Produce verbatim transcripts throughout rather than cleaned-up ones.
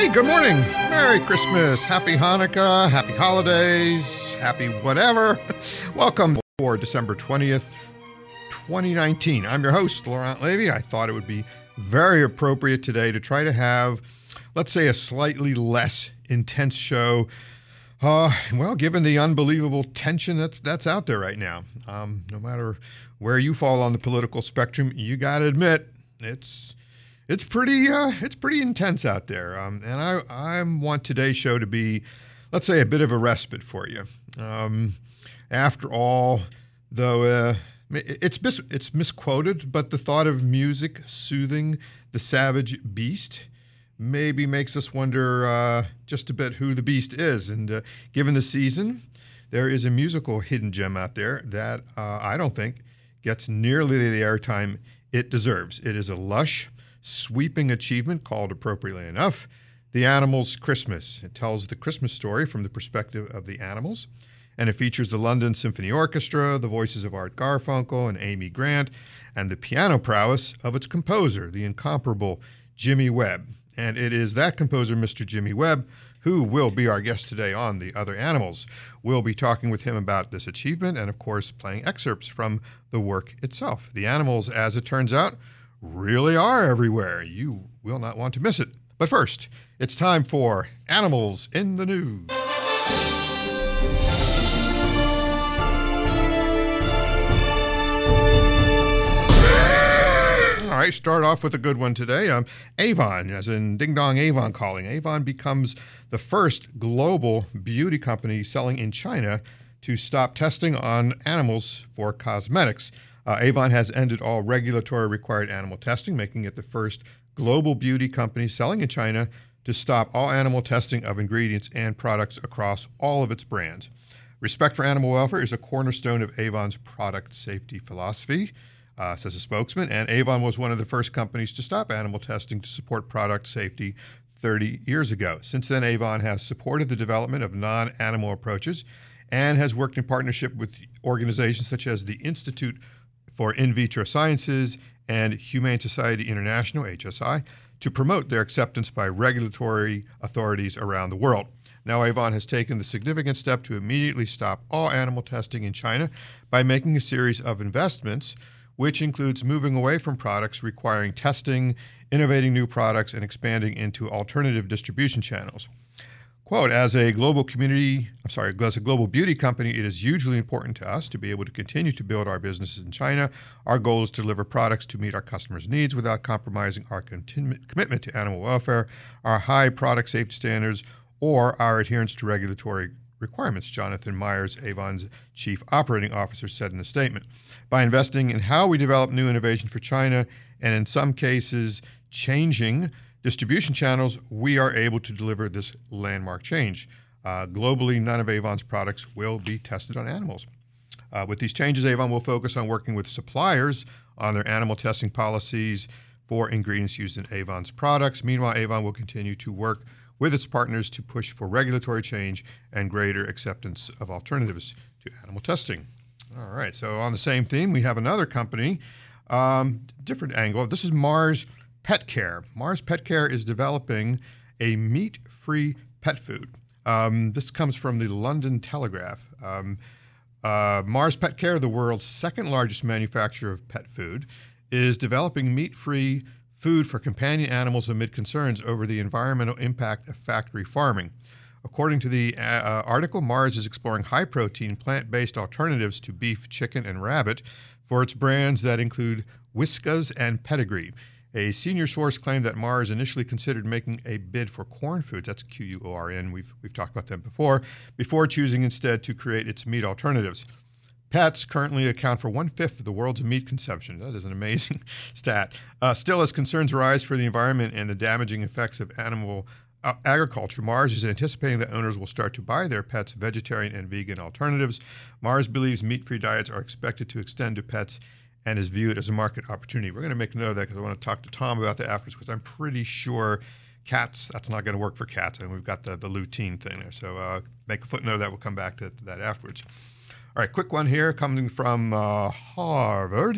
Hey, good morning. Merry Christmas. Happy Hanukkah. Happy holidays. Happy whatever. Welcome for December twentieth, twenty nineteen. I'm your host, Laurent Levy. I thought it would be very appropriate today to try to have, let's say, a slightly less intense show. Uh, well, given the unbelievable tension that's that's out there right now. Um, no matter where you fall on the political spectrum, you got to admit it's it's pretty uh, it's pretty intense out there. Um, and I I want today's show to be, let's say, a bit of a respite for you. Um, after all, though, uh, it's mis- it's misquoted, but the thought of music soothing the savage beast maybe makes us wonder uh, just a bit who the beast is. And uh, given the season, there is a musical hidden gem out there that uh, I don't think gets nearly the airtime it deserves. It is a lush, sweeping achievement called, appropriately enough, The Animals' Christmas. It tells the Christmas story from the perspective of the animals, and it features the London Symphony Orchestra, the voices of Art Garfunkel and Amy Grant, and the piano prowess of its composer, the incomparable Jimmy Webb. And it is that composer, Mister Jimmy Webb, who will be our guest today on The Other Animals. We'll be talking with him about this achievement and, of course, playing excerpts from the work itself. The animals, as it turns out, really are everywhere. You will not want to miss it. But first, it's time for Animals in the News. All right, start off with a good one today. Um, Avon, as in Ding Dong Avon calling. Avon becomes the first global beauty company selling in China to stop testing on animals for cosmetics. Uh, Avon has ended all regulatory required animal testing, making it the first global beauty company selling in China to stop all animal testing of ingredients and products across all of its brands. Respect for animal welfare is a cornerstone of Avon's product safety philosophy, Uh, says a spokesman, and Avon was one of the first companies to stop animal testing to support product safety thirty years ago. Since then, Avon has supported the development of non-animal approaches and has worked in partnership with organizations such as the Institute for In Vitro Sciences and Humane Society International, H S I, to promote their acceptance by regulatory authorities around the world. Now, Avon has taken the significant step to immediately stop all animal testing in China by making a series of investments, which includes moving away from products requiring testing, innovating new products, and expanding into alternative distribution channels. Quote, as a global community, I'm sorry, as a global beauty company, it is hugely important to us to be able to continue to build our businesses in China. Our goal is to deliver products to meet our customers' needs without compromising our continu- commitment to animal welfare, our high product safety standards, or our adherence to regulatory requirements, Jonathan Myers, Avon's chief operating officer, said in a statement. By investing in how we develop new innovation for China, and in some cases changing distribution channels, we are able to deliver this landmark change. Uh, globally, none of Avon's products will be tested on animals. Uh, with these changes, Avon will focus on working with suppliers on their animal testing policies for ingredients used in Avon's products. Meanwhile, Avon will continue to work with its partners to push for regulatory change and greater acceptance of alternatives to animal testing. All right, so on the same theme, we have another company, um, different angle. This is Mars Pet Care. Mars Pet Care is developing a meat-free pet food. Um, this comes from the London Telegraph. Um, uh, Mars Pet Care, the world's second largest manufacturer of pet food, is developing meat-free food for companion animals amid concerns over the environmental impact of factory farming. According to the uh, article, Mars is exploring high-protein, plant-based alternatives to beef, chicken, and rabbit for its brands that include Whiskas and Pedigree. A senior source claimed that Mars initially considered making a bid for Corn Foods, that's Q U O R N, we've, we've talked about them before, before choosing instead to create its meat alternatives. Pets currently account for one-fifth of the world's meat consumption. That is an amazing stat. Uh, still, as concerns arise for the environment and the damaging effects of animal uh, agriculture, Mars is anticipating that owners will start to buy their pets vegetarian and vegan alternatives. Mars believes meat-free diets are expected to extend to pets and is viewed as a market opportunity. We're going to make note of that because I want to talk to Tom about that afterwards, because I'm pretty sure cats, that's not going to work for cats. And we've got the, the lutein thing there. So uh, make a footnote of that. We'll come back to, to that afterwards. All right, quick one here coming from uh, Harvard.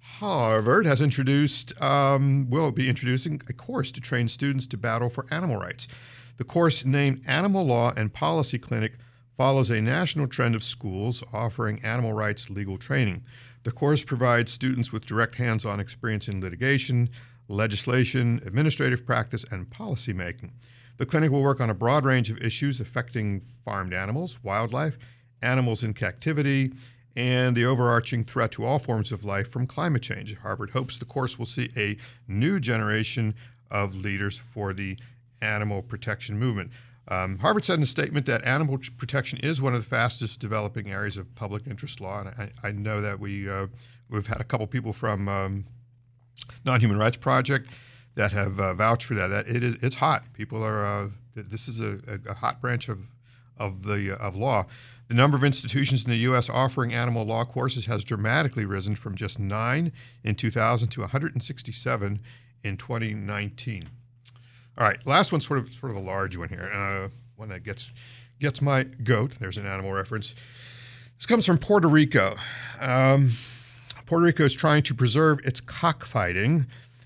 Harvard has introduced, um, will be introducing a course to train students to battle for animal rights. The course, named Animal Law and Policy Clinic, follows a national trend of schools offering animal rights legal training. The course provides students with direct hands-on experience in litigation, legislation, administrative practice, and policy making. The clinic will work on a broad range of issues affecting farmed animals, wildlife, animals in captivity, and the overarching threat to all forms of life from climate change. Harvard hopes the course will see a new generation of leaders for the animal protection movement. Um, Harvard said in a statement that animal protection is one of the fastest developing areas of public interest law, and I, I know that we, uh, we've had a couple people from um, Non-Human Rights Project that have uh, vouched for that. That it is, it's hot. People are, uh, this is a, a hot branch of, of, the, uh, of law. The number of institutions in the U S offering animal law courses has dramatically risen from just nine in two thousand to one hundred sixty-seven in twenty nineteen. All right, last one's sort of sort of a large one here, uh, one that gets gets my goat. There's an animal reference. This comes from Puerto Rico. Um, Puerto Rico is trying to preserve its cockfighting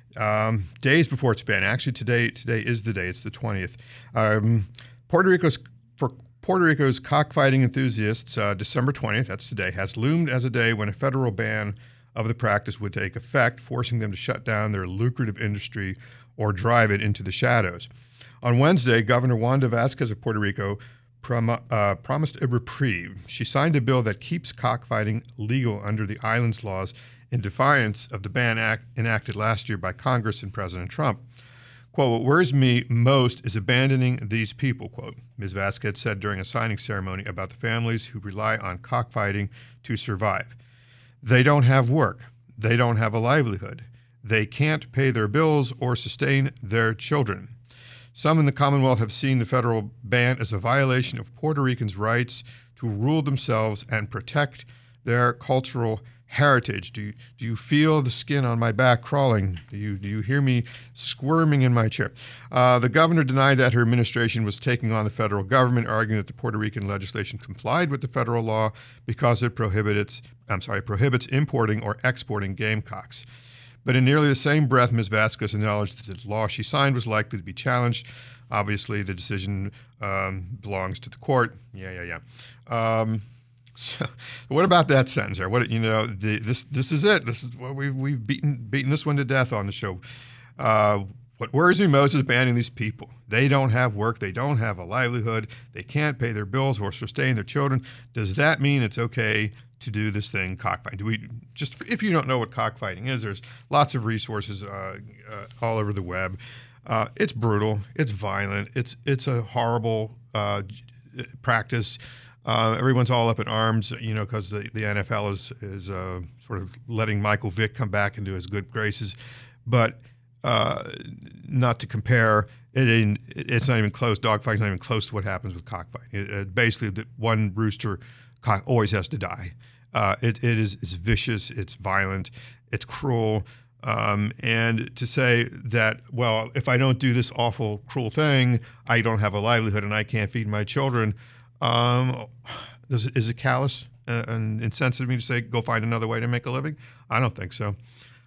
um, days before its ban. Actually, today today is the day. It's the twentieth. Um, Puerto Rico's for Puerto Rico's cockfighting enthusiasts, uh, December twentieth, that's today, has loomed as a day when a federal ban of the practice would take effect, forcing them to shut down their lucrative industry or drive it into the shadows. On Wednesday, Governor Wanda Vasquez of Puerto Rico prom- uh, promised a reprieve. She signed a bill that keeps cockfighting legal under the island's laws in defiance of the ban act enacted last year by Congress and President Trump. Quote, what worries me most is abandoning these people, quote, Miz Vasquez said during a signing ceremony about the families who rely on cockfighting to survive. They don't have work. They don't have a livelihood. They can't pay their bills or sustain their children. Some in the Commonwealth have seen the federal ban as a violation of Puerto Ricans' rights to rule themselves and protect their cultural heritage. Do you, do you feel the skin on my back crawling? Do you, do you hear me squirming in my chair? Uh, the governor denied that her administration was taking on the federal government, arguing that the Puerto Rican legislation complied with the federal law because it prohibits, I'm sorry, prohibits importing or exporting gamecocks. But in nearly the same breath, Miz Vasquez acknowledged that the law she signed was likely to be challenged. Obviously, the decision um, belongs to the court. Yeah, yeah, yeah. Um, So, what about that sentence there? What you know, the, this this is it. This is what we've we've beaten beaten this one to death on the show. Uh, what worries me most is banning these people. They don't have work. They don't have a livelihood. They can't pay their bills or sustain their children. Does that mean it's okay to do this thing, cockfighting? Do we just if you don't know what cockfighting is? There's lots of resources uh, uh, all over the web. Uh, it's brutal. It's violent. It's it's a horrible uh, practice. Uh, everyone's all up in arms, you know, because the, the N F L is is uh, sort of letting Michael Vick come back into his good graces, but uh, not to compare. It ain't, it's not even close. Dogfighting's not even close to what happens with cockfighting. It, it basically, the one rooster cock always has to die. Uh, it it is it's vicious. It's violent. It's cruel. Um, and to say that, well, if I don't do this awful, cruel thing, I don't have a livelihood and I can't feed my children. Um, does, is it callous and insensitive of me to say, go find another way to make a living? I don't think so.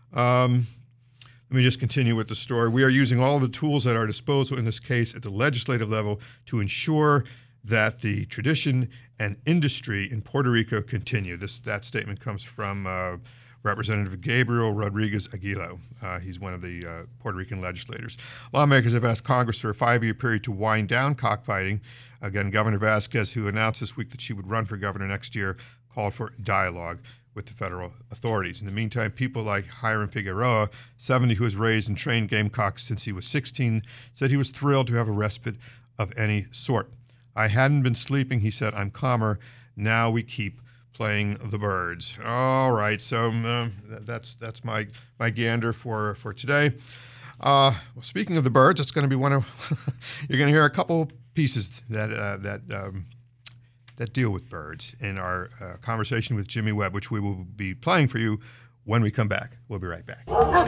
Um, let me just continue with the story. We are using all the tools at our disposal in this case at the legislative level to ensure that the tradition and industry in Puerto Rico continue. This That statement comes from uh, Representative Gabriel Rodriguez Aguilo. Uh, he's one of the uh, Puerto Rican legislators. Lawmakers have asked Congress for a five-year period to wind down cockfighting. Again, Governor Vasquez, who announced this week that she would run for governor next year, called for dialogue with the federal authorities. In the meantime, people like Hiram Figueroa, seventy, who has raised and trained gamecocks since he was sixteen, said he was thrilled to have a respite of any sort. I hadn't been sleeping, he said. I'm calmer. Now we keep playing the birds. All right, so um, that's that's my my gander for for today. Uh, well, speaking of the birds, it's going to be one of you're going to hear a couple pieces that uh, that um, that deal with birds in our uh, conversation with Jimmy Webb, which we will be playing for you when we come back. We'll be right back.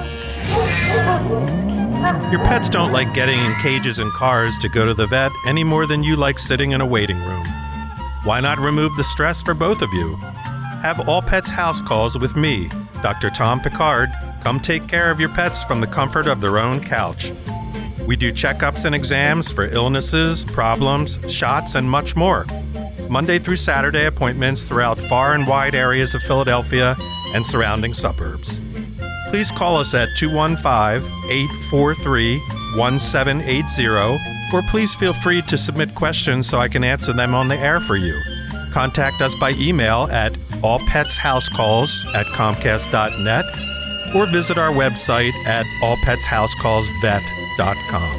Your pets don't like getting in cages and cars to go to the vet any more than you like sitting in a waiting room. Why not remove the stress for both of you? Have All Pets house calls with me, Doctor Tom Picard, come take care of your pets from the comfort of their own couch. We do checkups and exams for illnesses, problems, shots, and much more. Monday through Saturday appointments throughout far and wide areas of Philadelphia and surrounding suburbs. Please call us at two one five, eight four three, one seven eight zero, or please feel free to submit questions so I can answer them on the air for you. Contact us by email at allpetshousecalls at comcast dot net or visit our website at all pets house calls vet dot com.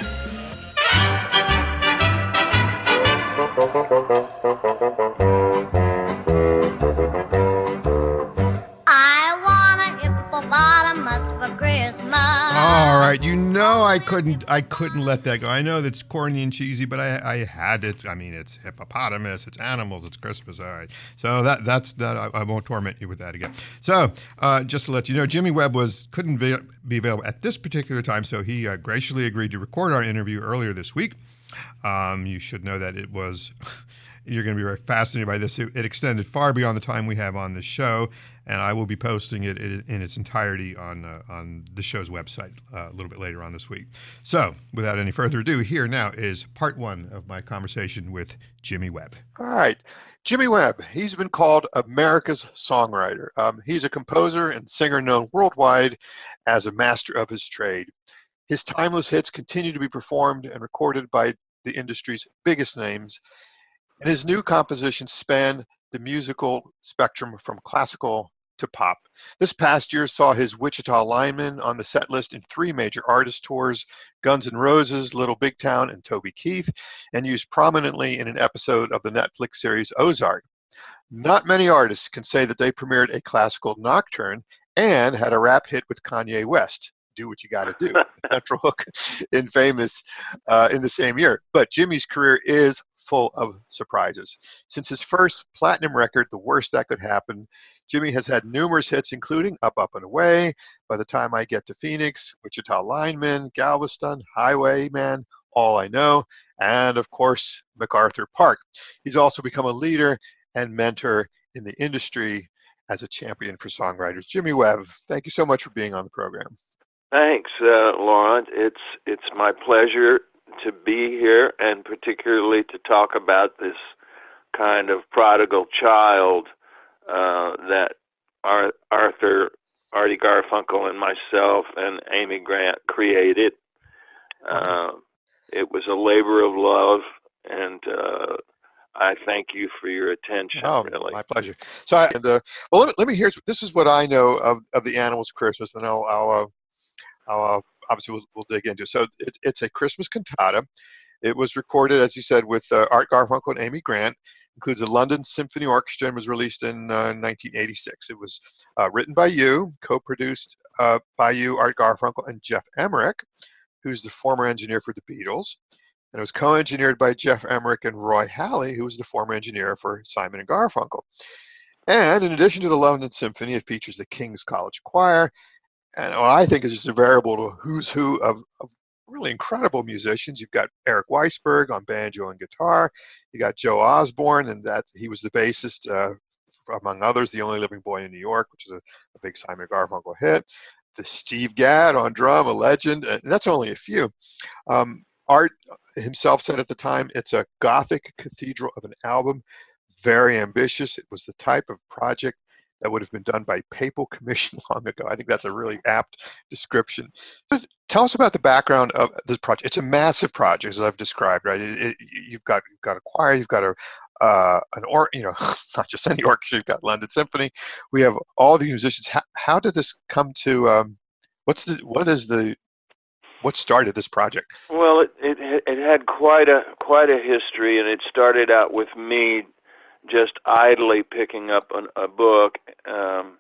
I want a hippopotamus for Christmas. All right, you know I couldn't I couldn't let that go. I know that's corny and cheesy, but I I had it. I mean, it's hippopotamus, it's animals, it's Christmas. All right, so that that's that. I, I won't torment you with that again. So uh, just to let you know, Jimmy Webb was couldn't be, be available at this particular time, so he uh, graciously agreed to record our interview earlier this week. Um, you should know that it was. You're going to be very fascinated by this. It, it extended far beyond the time we have on the show, and I will be posting it in, in its entirety on uh, on the show's website uh, a little bit later on this week. So, without any further ado, here now is part one of my conversation with Jimmy Webb. All right. Jimmy Webb, he's been called America's songwriter. Um, he's a composer and singer known worldwide as a master of his trade. His timeless hits continue to be performed and recorded by the industry's biggest names. And his new compositions span the musical spectrum from classical to pop. This past year saw his Wichita Lineman on the set list in three major artist tours, Guns N' Roses, Little Big Town, and Toby Keith, and used prominently in an episode of the Netflix series Ozark. Not many artists can say that they premiered a classical nocturne and had a rap hit with Kanye West. Do what you got to do. Central Hook in Famous uh, in the same year. But Jimmy's career is full of surprises. Since his first platinum record, The Worst That Could Happen, Jimmy has had numerous hits, including Up, Up, and Away, By the Time I Get to Phoenix, Wichita Lineman, Galveston, Highwayman, All I Know, and of course, MacArthur Park. He's also become a leader and mentor in the industry as a champion for songwriters. Jimmy Webb, thank you so much for being on the program. Thanks, uh, Laurent. It's it's my pleasure to be here, and particularly to talk about this kind of prodigal child uh, that Ar- Arthur, Artie Garfunkel, and myself and Amy Grant created. Uh, it was a labor of love, and uh, I thank you for your attention. Oh, really. My pleasure. So, I, and, uh, well, let me, let me hear. This is what I know of, of the Animals Christmas, and I'll, I'll, uh, I'll uh, obviously we'll, we'll dig into. So, it, it's a Christmas cantata. It was recorded, as you said, with uh, Art Garfunkel and Amy Grant. Includes a London Symphony Orchestra and was released in uh, nineteen eighty-six. It was uh, written by you, co-produced uh, by you, Art Garfunkel, and Jeff Emmerich, who's the former engineer for the Beatles. And it was co-engineered by Jeff Emmerich and Roy Halley, who was the former engineer for Simon and Garfunkel. And in addition to the London Symphony, it features the King's College Choir, and what I think is just a veritable who's who of, of really incredible musicians. You've got Eric Weisberg on banjo and guitar. You got Joe Osborne, and that he was the bassist, uh, among others, The Only Living Boy in New York, which is a, a big Simon and Garfunkel hit. The Steve Gadd on drum, a legend, and that's only a few. Um, Art himself said at the time, it's a Gothic cathedral of an album, very ambitious. It was the type of project that would have been done by papal commission long ago. I think that's a really apt description. But tell us about the background of this project. It's a massive project, as I've described, right? It, it, you've got you've got a choir, you've got a uh, an or you know not just any orchestra. You've got London Symphony. We have all the musicians. How, how did this come to? Um, what's the what is the what started this project? Well, it, it it had quite a quite a history, and it started out with me just idly picking up an, a book um,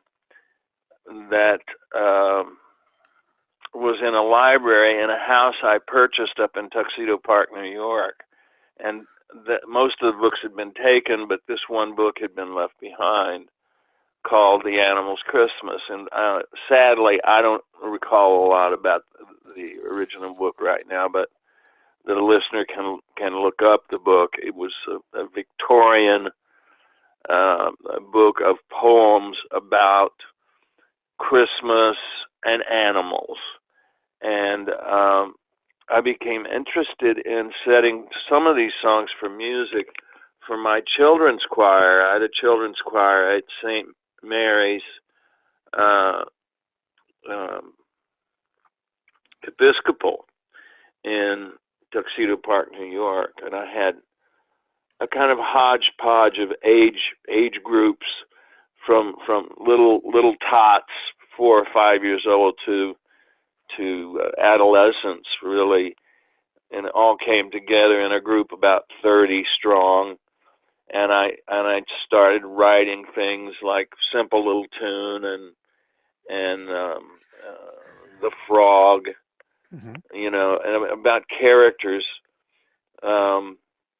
that um, was in a library in a house I purchased up in Tuxedo Park, New York. And the, most of the books had been taken, but this one book had been left behind, called The Animals Christmas. And uh, sadly, I don't recall a lot about the original book right now, but the listener can can look up the book. It was a, a Victorian Uh, a book of poems about Christmas and animals. And um, I became interested in setting some of these songs for music for my children's choir. I had a children's choir at Saint Mary's uh, um, Episcopal in Tuxedo Park, New York, and I had a kind of hodgepodge of age age groups from from little little tots, four or five years old, to to uh, adolescents, really, and it all came together in a group about thirty strong. And I and I started writing things like Simple Little Tune and and um, uh, The Frog, mm-hmm. you know, and about characters. Um,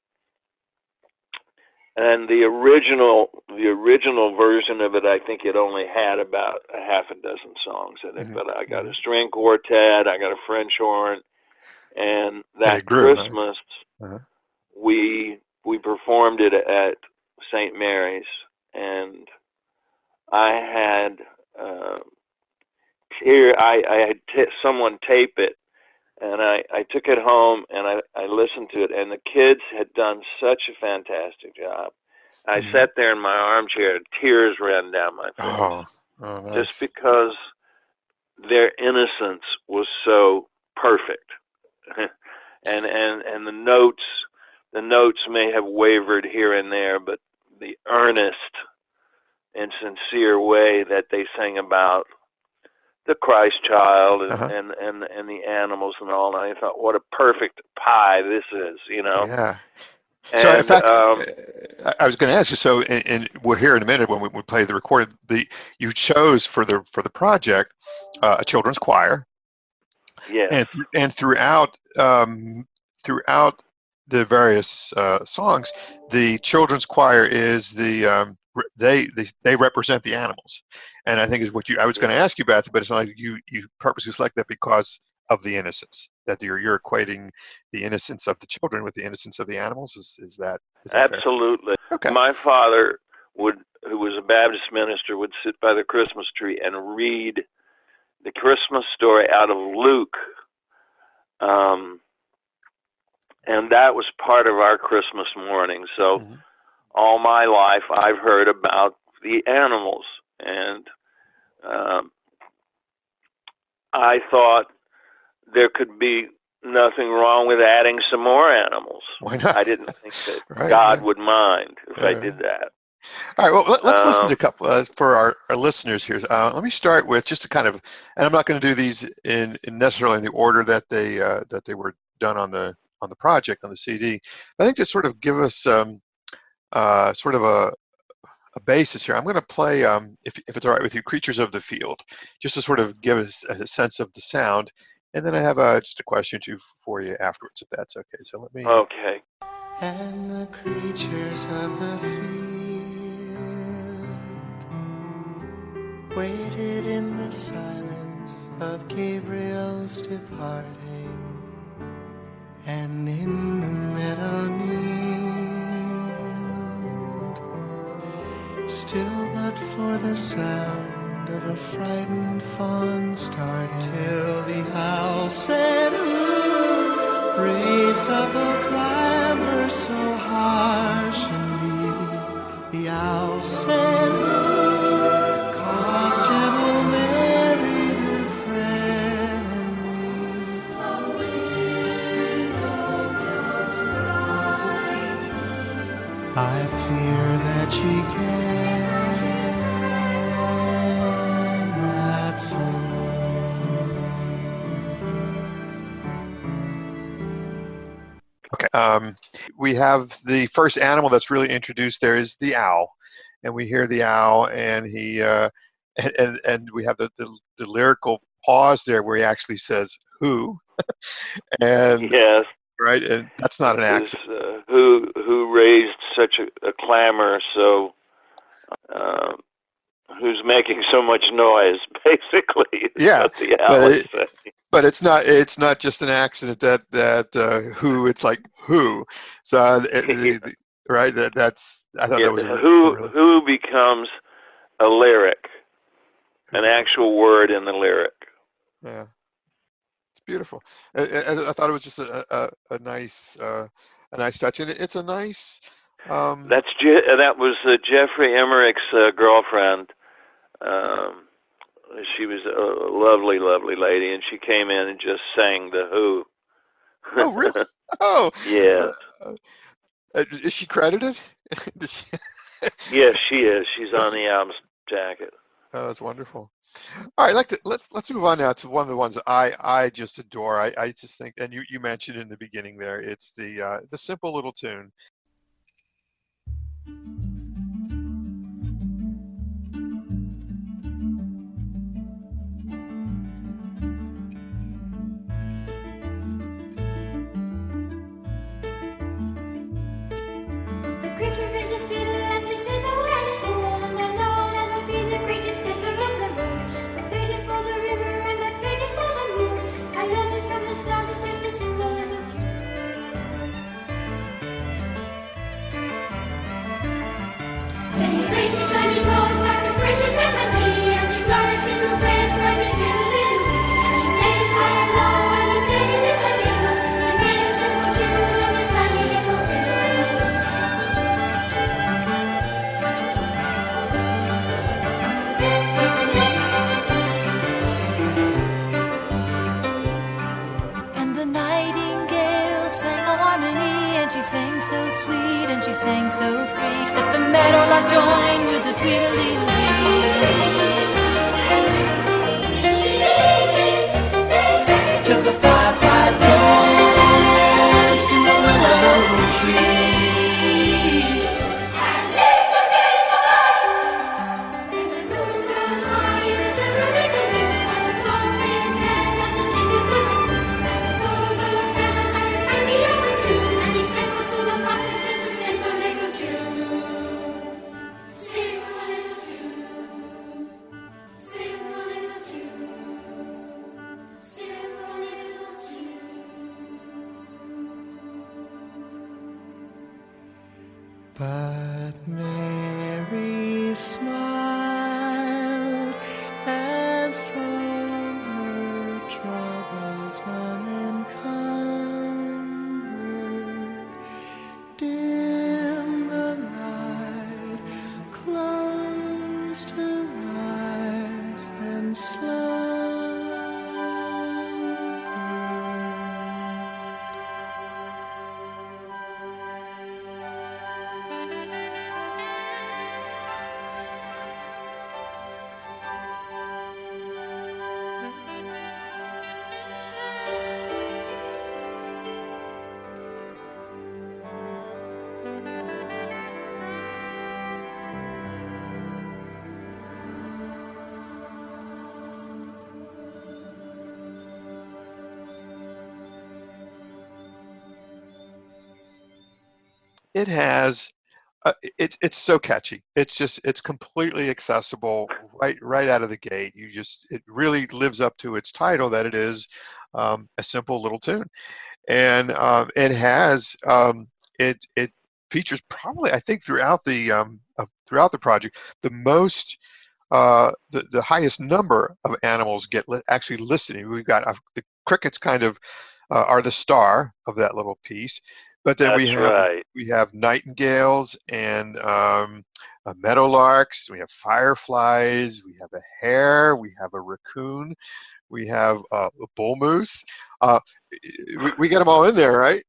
and the original the original version of it, I think it only had about a half a dozen songs in it. Mm-hmm. But I got a string quartet, I got a French horn, and that grew, Christmas right? uh-huh. we. We performed it at Saint Mary's, and I had uh, here I, I had t- someone tape it, and I, I took it home and I, I listened to it, and the kids had done such a fantastic job. I mm-hmm. sat there in my armchair, and tears ran down my face, oh, oh, nice. Just because their innocence was so perfect, and and and the notes. The notes may have wavered here and there, but the earnest and sincere way that they sang about the Christ child and, uh-huh. and, and, and the animals and all, and I thought, what a perfect pie this is, you know? Yeah. And, so, in fact, um, I was going to ask you, so, and, and we'll hear in a minute when we, we play the recorded, the, you chose for the, for the project uh, a children's choir. Yes. And, and throughout, um, throughout, the various uh, songs, the children's choir is the um, they, they they represent the animals, and I think is what you I was going to ask you about, but it's not like you you purposely select that because of the innocence that you're you're equating the innocence of the children with the innocence of the animals. Is is that, is that absolutely? Fair? Okay. My father would, who was a Baptist minister, would sit by the Christmas tree and read the Christmas story out of Luke. Um. And that was part of our Christmas morning. So mm-hmm. all my life, I've heard about the animals. And um, I thought there could be nothing wrong with adding some more animals. Why not? I didn't think that right, God yeah. would mind if right. I did that. All right, well, let, let's um, listen to a couple uh, for our, our listeners here. Uh, let me start with just to kind of, and I'm not going to do these in, in necessarily in the order that they uh, that they were done on the on the project, on the C D. I think to sort of give us um, uh, sort of a, a basis here, I'm going to play, um, if, if it's all right with you, Creatures of the Field, just to sort of give us a sense of the sound. And then I have uh, just a question or two for you afterwards, if that's okay. So let me... Okay. And the creatures of the field waited in the silence of Gabriel's departing. And in the meadow kneeled, still but for the sound of a frightened fawn starting, till the owl said, "Ooh," raised up a clamor so harsh and deep. The owl said, "Ooh," caused gentle Mary to fret and weep. I fear that she cannot sleep. Okay. Um, we have the first animal that's really introduced there is the owl, and we hear the owl, and he uh, and, and and we have the, the the lyrical pause there where he actually says "who," and yes. Right, and that's not an accident. Uh, who who raised such a, a clamor? So, uh, who's making so much noise? Basically, yeah. The but, it, but it's not. It's not just an accident that that uh, who. It's like who. So uh, it, the, the, right. That that's. I thought yeah, that was who really... who becomes a lyric. an actual word in the lyric. Yeah, it's beautiful. I, I, I thought it was just a a, a nice uh, a nice touch, and it's a nice. Um, That's Je- that was uh, Jeffrey Emmerich's uh, girlfriend. Um, she was a lovely, lovely lady, and she came in and just sang the Who. oh, really? Oh, Yeah. Uh, uh, is she credited? she... Yes, she is. She's on the album's jacket. Oh, that's wonderful. All right, like to, let's let's move on now to one of the ones that I I just adore. I, I just think, and you, you mentioned in the beginning there, it's the uh, the simple little tune. The cricket raises fiddle and to sit away soon, and I know that will be the greatest fiddler of them all. I played it for the river and I played it for the moon. I learned it from the stars, it's just a simple little tune. Then he raised his shiny nose like his gracious heavenly, and he flourished into waves like a fiddle little bee. And he played it high and low, and he played it in the middle. He made a simple tune on his tiny little fiddle. And the nightingale sang a harmony, and she sang so sweet, and she sang so free, that the meadowlark joined with the tweedledee. Till the fireflies danced in the willow tree. And leave the days for us. And the moon grows high in a silver ribbon, and the fountain's head does a jingle jingle. And the moon goes down like a brandy up a stew, and he simple to the fastest, just a simple little tune. Simple little tune. Simple little tune. Simple little tune. But Mary smiled, and from her troubles unencumbered, dim the light closed her eyes and slumbered. It has, uh, it's it's so catchy. It's just it's completely accessible right right out of the gate. You just it really lives up to its title that it is um, a simple little tune, and um, it has um, it it features probably I think throughout the um, uh, throughout the project the most. Uh, the, the highest number of animals get li- actually listed. We've got uh, the crickets kind of uh, are the star of that little piece, but then we That's have right. we have nightingales and um, uh, meadowlarks. We have fireflies. We have a hare. We have a raccoon. We have uh, a bull moose. Uh, we, we get them all in there, right?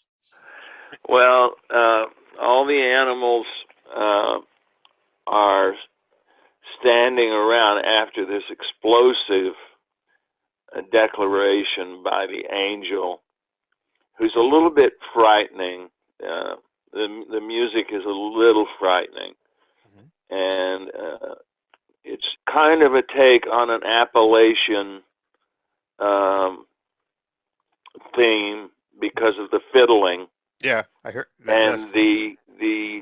Well, uh, all the animals uh, are standing around after this explosive uh, declaration by the angel, who's a little bit frightening. Uh, the the music is a little frightening, Mm-hmm. and uh, it's kind of a take on an Appalachian um, theme because of the fiddling Yeah, I heard. That, and that's- the the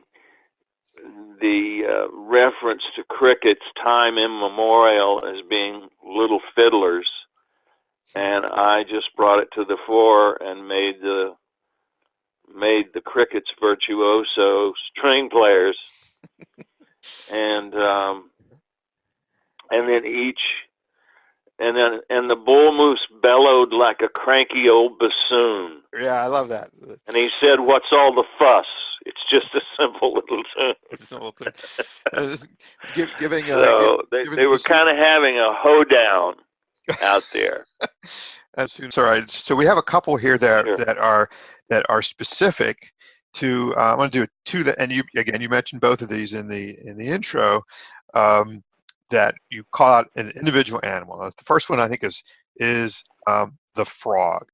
the uh, reference to crickets time immemorial as being little fiddlers, and I just brought it to the fore and made the made the crickets virtuoso string players, and um, and then each, and then and the bull moose bellowed like a cranky old bassoon. Yeah, I love that. And he said, "What's all the fuss? It's just a simple little tune." It's a little thing. Uh, give, giving, uh, So give- they, giving they the were bassoon- kind of having a hoedown out there. As soon, all right. So we have a couple here that Sure. that are that are specific to. Uh, I'm going to do two that, and you again, you mentioned both of these in the in the intro. Um, that you call out an individual animal. Now, the first one I think is is um, the frog.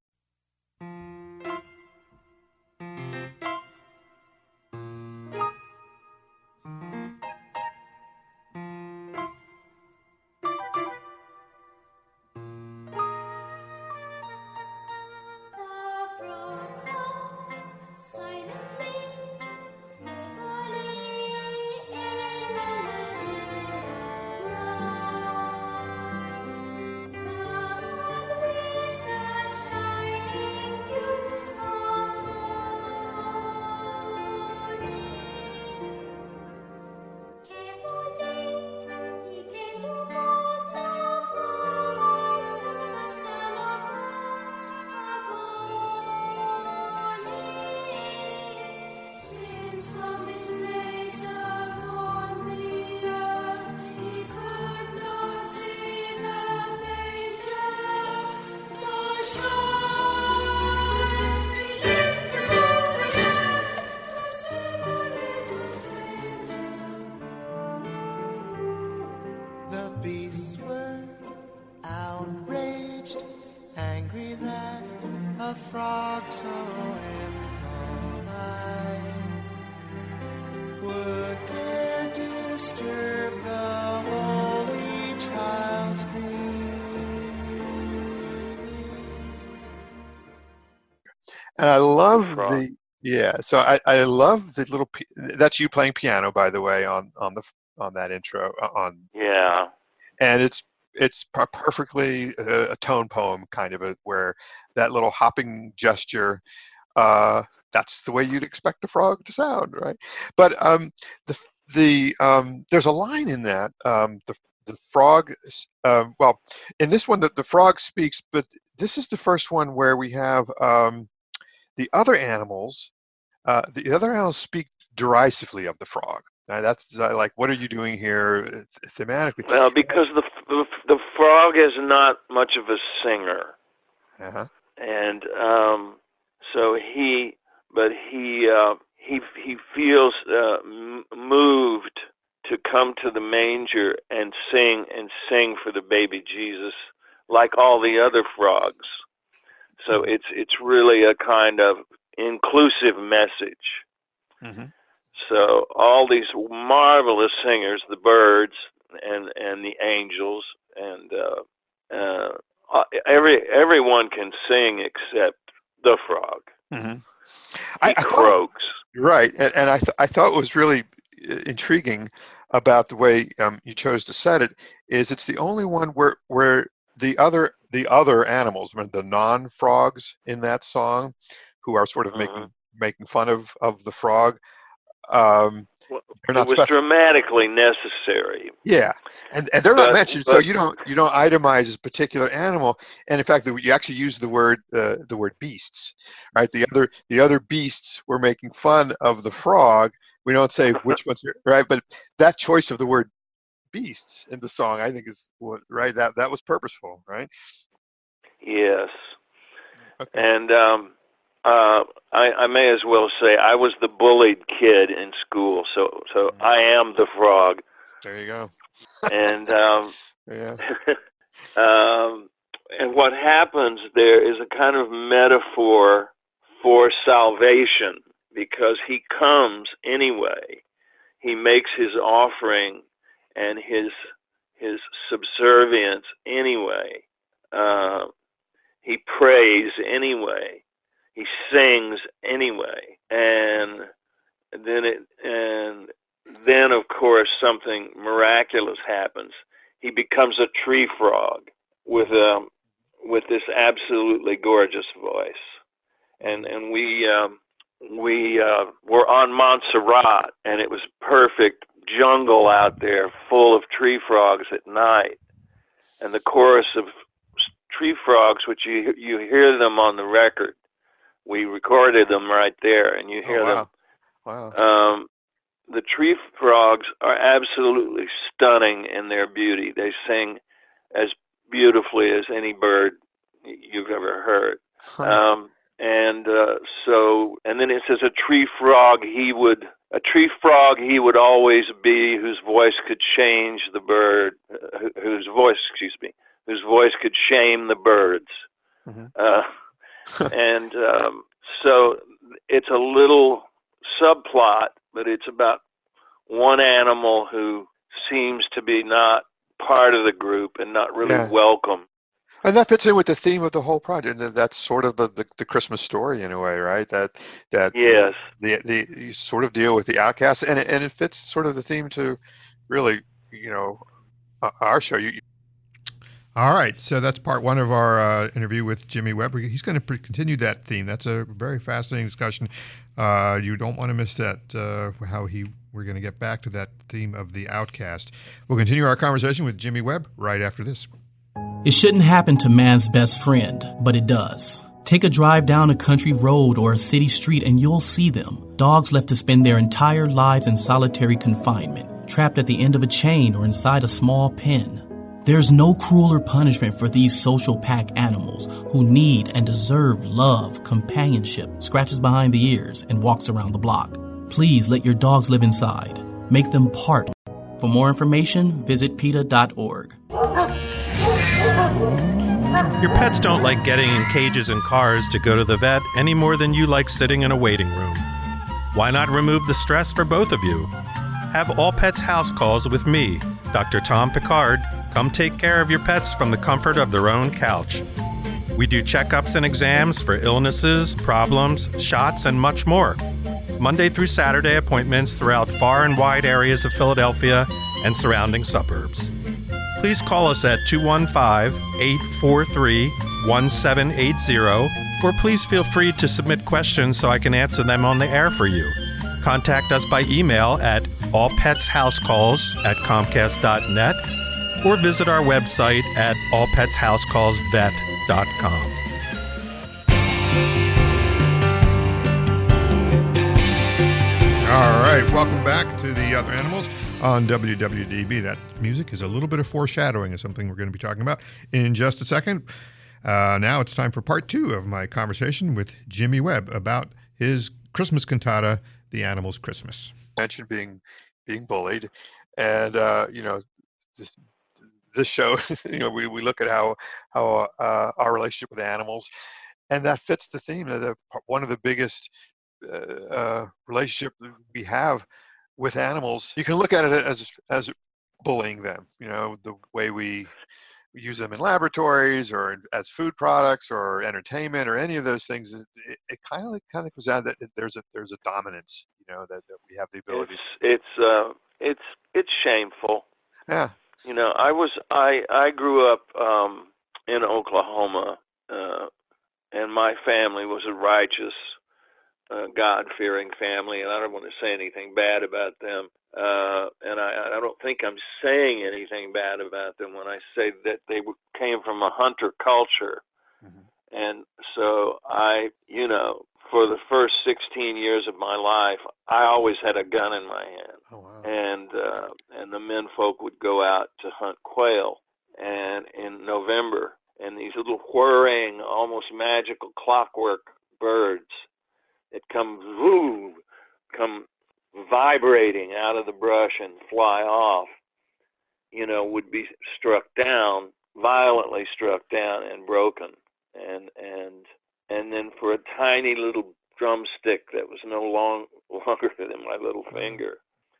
The frog hopped silently over lea and on the meadow bright, covered with the shining dew of morning. Carefully he came to pause the frogs to the summer court a-calling. Since from his place upon the earth he could not see the manger, the shine he lifted to the air to save a little stranger. The beasts were outraged, angry that a frog so impolite would dare disturb the holy child's queen. And I love Frog. the yeah. So I, I love the little. pi- That's you playing piano, by the way, on on the on that intro uh, on, Yeah. and it's it's per- perfectly a, a tone poem kind of a, where that little hopping gesture. Uh, that's the way you'd expect a frog to sound, right? But um, the the um, there's a line in that um, the the frog. s- Um, well, in this one, the, the frog speaks, but this is the first one where we have um, the other animals. Uh, the other animals speak derisively of the frog. Now, that's uh, like, what are you doing here uh, thematically? Well, because the, the the frog is not much of a singer, Uh-huh. and um, so he, but he uh, he he feels uh, m- moved to come to the manger and sing and sing for the baby Jesus, like all the other frogs. So it's it's really a kind of inclusive message. hmm So all these marvelous singers, the birds and and the angels, and uh, uh, every everyone can sing except the frog. hmm He I, I thought, croaks. right, and, and I th- I thought what was really uh, intriguing about the way um, you chose to set it is it's the only one where where the other the other animals, I mean, the non-frogs in that song, who are sort of Mhm. making making fun of of the frog. Um, Well, they're it not was special. dramatically necessary. Yeah, and and they're not But- mentioned, so but- you don't you don't itemize a particular animal. And in fact, the, you actually use the word uh, the word beasts, right? The other the other beasts were making fun of the frog. We don't say which ones, are, right? But that choice of the word beasts in the song, I think, is what right. That that was purposeful, right? Yes. Okay. And um, uh, I, I may as well say I was the bullied kid in school, so so Mhm. I am the frog. There you go. And um, Yeah. um, and what happens there is a kind of metaphor for salvation, because he comes anyway. He makes his offering and his his subservience anyway. Uh, he prays anyway. He sings anyway, and then it and then of course something miraculous happens. He becomes a tree frog with um with this absolutely gorgeous voice, and and we um, we uh, were on Montserrat, and it was perfect jungle out there full of tree frogs at night, and the chorus of tree frogs, which you you hear them on the record. We recorded them right there, and you hear Oh, wow. them. Wow. Um, the tree frogs are absolutely stunning in their beauty. They sing as beautifully as any bird you've ever heard. Um, and uh, so, and then it says a tree frog he would, a tree frog he would always be, whose voice could change the bird, uh, wh- whose voice, excuse me, whose voice could shame the birds. Mhm. Uh, and um, so it's a little subplot, but it's about one animal who seems to be not part of the group and not really Yeah. welcome. And that fits in with the theme of the whole project. And that's sort of the, the, the Christmas story in a way, right? That that Yes. the the you sort of deal with the outcast, and it, and it fits sort of the theme to really, you know, uh, our show. You, All right, so that's part one of our uh, interview with Jimmy Webb. He's going to pre- continue that theme. That's a very fascinating discussion. Uh, you don't want to miss that. Uh, how he we're going to get back to that theme of the outcast. We'll continue our conversation with Jimmy Webb right after this. It shouldn't happen to man's best friend, but it does. Take a drive down a country road or a city street and you'll see them. Dogs left to spend their entire lives in solitary confinement, trapped at the end of a chain or inside a small pen. There's no crueler punishment for these social pack animals who need and deserve love, companionship, scratches behind the ears, and walks around the block. Please let your dogs live inside. Make them part. For more information, visit PETA dot org. Your pets don't like getting in cages and cars to go to the vet any more than you like sitting in a waiting room. Why not remove the stress for both of you? Have All Pets House Calls with me, Doctor Tom Picard. Come take care of your pets from the comfort of their own couch. We do checkups and exams for illnesses, problems, shots, and much more. Monday through Saturday appointments throughout far and wide areas of Philadelphia and surrounding suburbs. Please call us at two one five, eight four three, one seven eight zero, or please feel free to submit questions so I can answer them on the air for you. Contact us by email at allpetshousecalls at comcast dot net or visit our website at all pets house calls vet dot com. All right, welcome back to The Other Animals on W W D B. That music is a little bit of foreshadowing of something we're going to be talking about in just a second. Uh, now it's time for part two of my conversation with Jimmy Webb about his Christmas cantata, The Animals' Christmas. mentioned being being bullied, and uh, you know, this this show, you know, we, we look at how how uh, our relationship with animals, and that fits the theme. The one of the biggest uh, uh, relationship we have with animals. You can look at it as as bullying them. You know, the way we use them in laboratories or as food products or entertainment or any of those things. It, it, it kind of kind of comes out that there's a there's a dominance. You know, that, that we have the ability. It's it's uh, it's it's shameful. Yeah. You know, I was I I grew up um, in Oklahoma, uh, and my family was a righteous, uh, God-fearing family, and I don't want to say anything bad about them. Uh, and I, I don't think I'm saying anything bad about them when I say that they w- came from a hunter culture. Mhm. And so I, you know, for the first sixteen years of my life, I always had a gun in my hand. Oh wow. And uh, and the men folk would go out to hunt quail, and in November, and these little whirring, almost magical clockwork birds that come woo, come vibrating out of the brush and fly off, you know, would be struck down, violently struck down and broken, and and and then for a tiny little drumstick that was no long longer than my little finger.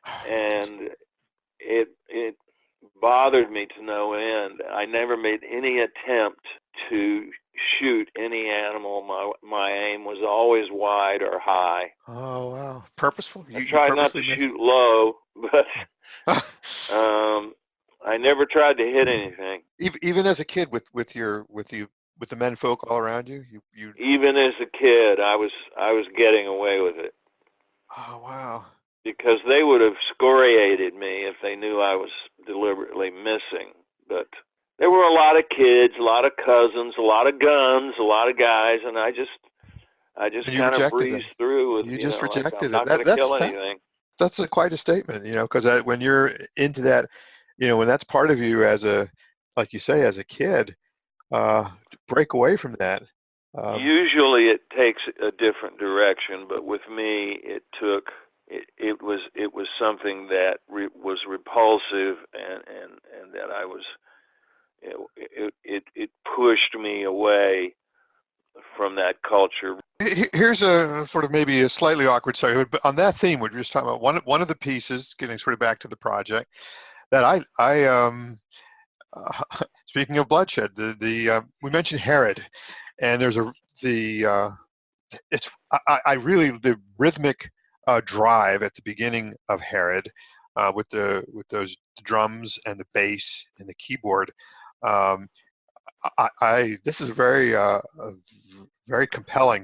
And it it bothered me to no end. I never made any attempt to shoot any animal. My my aim was always wide or high. Oh wow. Purposeful. I You, tried you not to purposely shoot low, but missed- um, I never tried to hit anything. even even as a kid with with your with you with the men folk all around you, you you. Even as a kid, I was I was getting away with it Oh wow. because they would have scoriated me if they knew I was deliberately missing. But there were a lot of kids, a lot of cousins, a lot of guns, a lot of guys, and I just, I just And you kind of rejected breezed it. through with, You you just know, like, rejected I'm it. not That, going to that's kill fa- anything. that's a, quite a statement, you know, because when you're into that, you know, when that's part of you as a, like you say, as a kid, uh, to break away from that. Um, Usually it takes a different direction, but with me, it took it, it was it was something that re, was repulsive, and, and, and that I was it, it it it pushed me away from that culture. he- here's a sort of maybe a slightly awkward story, but on that theme, what we were just talking about, one one of the pieces, getting sort of back to the project, that I I um uh, speaking of bloodshed, the the uh, we mentioned Herod, and there's a the uh, it's I, I really the rhythmic uh, drive at the beginning of Herod uh, with the with those drums and the bass and the keyboard. Um, I, I this is very uh, uh, very compelling.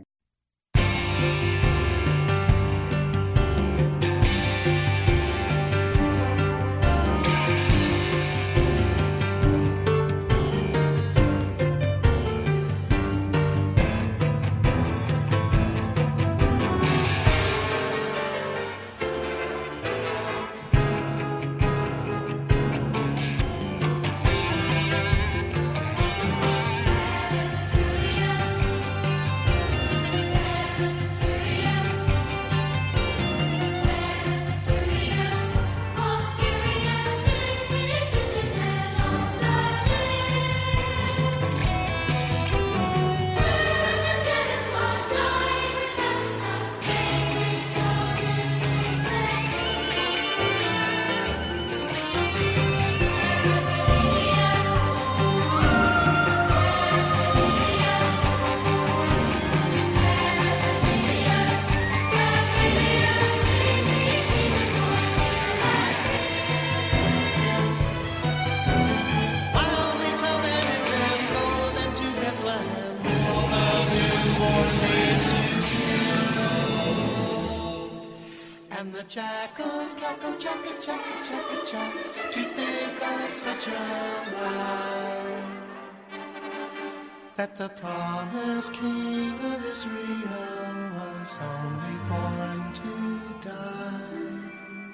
And the jackals cackle, chaka, chaka, chaka, chaka, to think of such a lie. That the promised king of Israel was only born to die.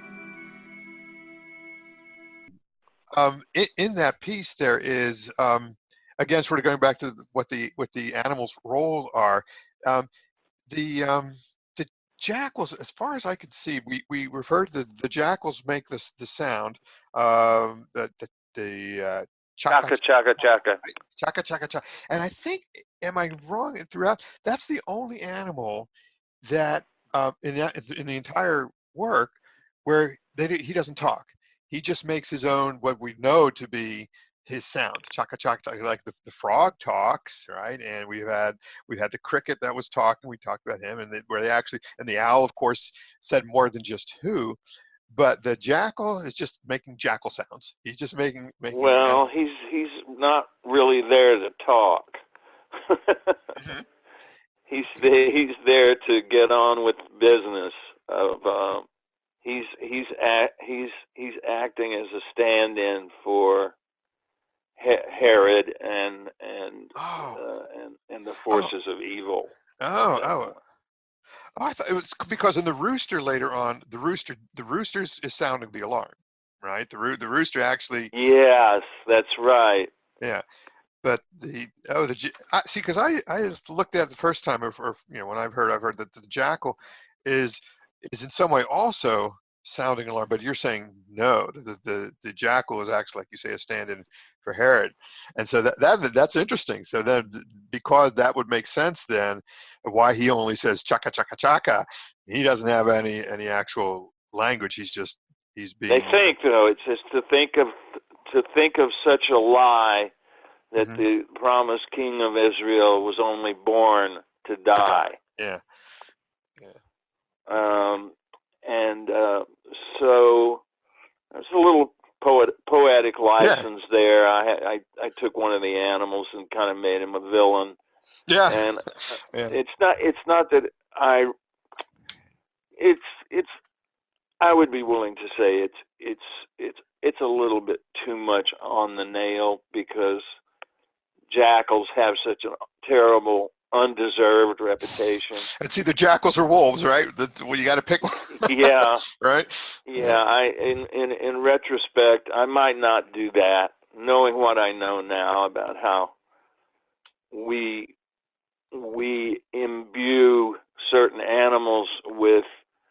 Um, in, in that piece, there is um, again sort of going back to what the what the animals' roles are. Um, the um, the jackals, as far as I can see, we we refer to the, the jackals make this the sound. Um, the the, the uh, Chaka, chaka, chaka. chaka chaka chaka. And I think, am I wrong? Throughout, that's the only animal that uh, in that in the entire work where they he doesn't talk. He just makes his own what we know to be his sound. Chaka chaka chaka. Like the, the frog talks, right? And we've had we've had the cricket that was talking. We talked about him, and they, where they actually and the owl, of course, said more than just who. But the jackal is just making jackal sounds. He's just making making. Well, he's he's not really there to talk. mm-hmm. He's there, he's there to get on with business. Of um, he's he's act, he's he's acting as a stand-in for he- Herod and and Oh. uh, and and the forces oh. of evil. Oh, So, oh. Oh, I thought it was because in the rooster later on, the rooster, the rooster is sounding the alarm, right? The roo- the rooster actually. Yes, that's right. Yeah, but the oh the j- I, see because I I just looked at it the first time, or, or you know when I've heard I've heard that the jackal is is in some way also sounding alarm, but you're saying no, the the the jackal is actually, like you say, a stand-in for Herod, and so that that that's interesting. So then, because that would make sense then, why he only says chaka chaka chaka, he doesn't have any any actual language. He's just he's being. They think though it's just to think of to think of such a lie that Mhm. the promised king of Israel was only born to die. to die. Yeah. Um, and uh, so there's a little poet, poetic license there. I, I I took one of the animals and kind of made him a villain. Yeah. And yeah. it's not it's not that I it's it's I would be willing to say it's it's it's it's a little bit too much on the nail, because jackals have such a terrible, undeserved reputation. It's either jackals or wolves, right? The, well, you got to pick one. Yeah, Right? yeah. I in, in in retrospect, I might not do that, knowing what I know now about how we we imbue certain animals with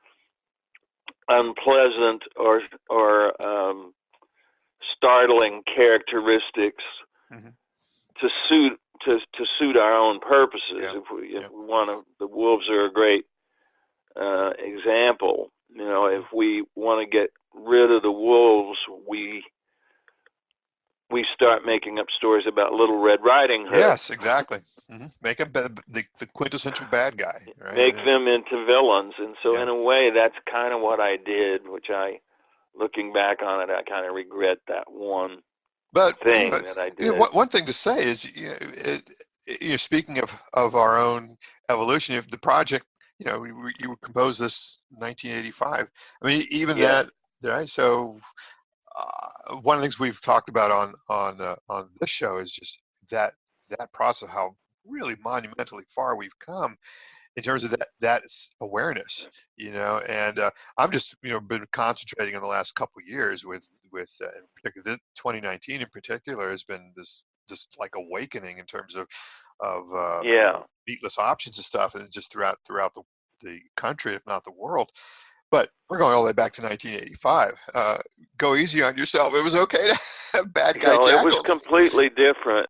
unpleasant or or um, startling characteristics Mm-hmm. to suit to to suit our own purposes. Yeah. If we if Yeah. we want to, the wolves are a great uh, example. You know, if we want to get rid of the wolves, we we start making up stories about Little Red Riding Hood. Yes, exactly. Mm-hmm. Make a ba- the, the quintessential bad guy. Right? Make Yeah. them into villains. And so Yeah. in a way, that's kind of what I did, which I, looking back on it, I kind of regret that one But, thing but that I you did. know, one, one thing to say is, you know, it, it, you know, speaking of, of our own evolution, if the project, you know, we, we, you composed this in nineteen eighty-five. I mean, even Yeah. that, right? So uh, one of the things we've talked about on on uh, on this show is just that that process, how really monumentally far we've come in terms of that that s- awareness, you know. And uh, I'm just, you know, been concentrating on the last couple of years with with uh, in particular, this- twenty nineteen in particular has been this just like awakening in terms of of uh, Yeah. meatless options and stuff, and just throughout throughout the the country, if not the world. But we're going all the way back to nineteen eighty-five. Uh, go easy on yourself. It was okay to have bad guy No, it was jackals. completely different.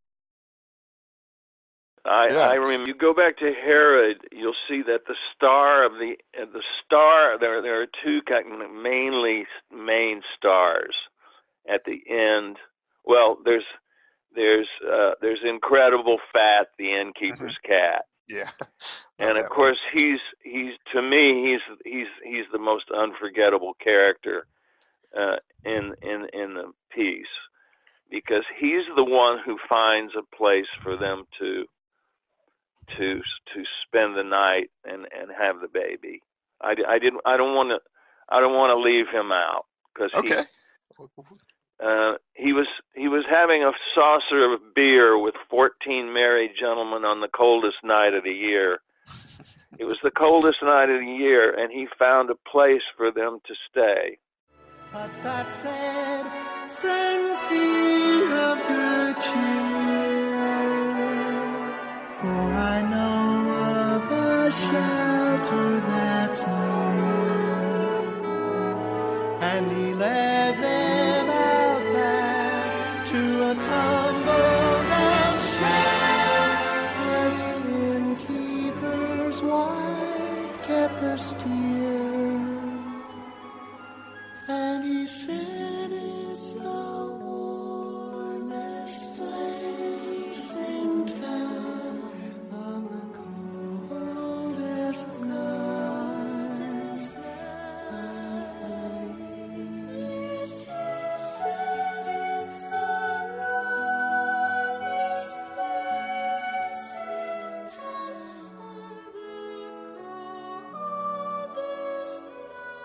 I, Yeah. I remember. You go back to Herod, you'll see that the star of the uh, the star. There there are two kind of mainly main stars at the end. Well, there's there's uh, there's Incredible Fat, the innkeeper's cat, Yeah. and Love of that one. course he's he's to me he's he's he's the most unforgettable character uh, in in in the piece, because he's the one who finds a place for them to to to spend the night and and have the baby. I, I didn't I don't want to I don't want to leave him out, because Okay. he uh, he was he was having a saucer of beer with fourteen married gentlemen on the coldest night of the year. It was the coldest night of the year, and he found a place for them to stay. But that said, friends, be of good cheer, for I know of a shelter that's near. And he led them out back to a tumble down shed, where the innkeeper's wife kept the steer. And he said it's the warmest place in town on the coldest night of the year. Yes, he said it's the warmest place in town on the coldest night.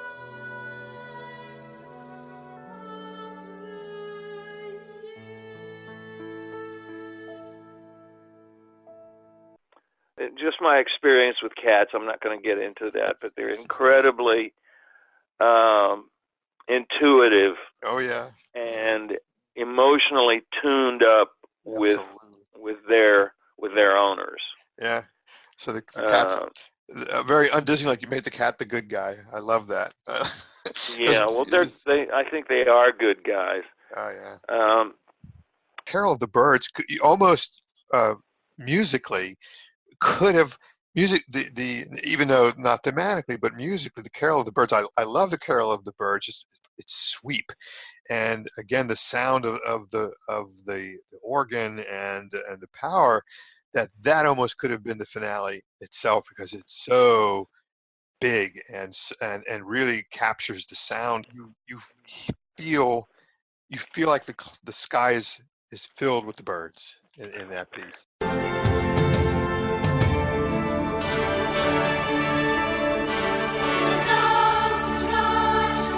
It- just my experience with cats, I'm not going to get into that, but they're incredibly um, intuitive Oh yeah. and emotionally tuned up with Absolutely. with their with their owners. Yeah. So the, the cat's Uh, uh, very un-Disney, like you made the cat the good guy. I love that. Uh, yeah, well, they're it's- they. I think they are good guys. Oh yeah. Um, Carol of the Birds could you almost uh, musically could have music the the even though not thematically but musically, the Carol of the Birds, I, I love the Carol of the Birds, just its sweep, and again the sound of, of the of the, the organ and and the power, that that almost could have been the finale itself, because it's so big and s- and and really captures the sound. You you feel you feel like the cl- the sky is is filled with the birds in, in that piece. The stars stretch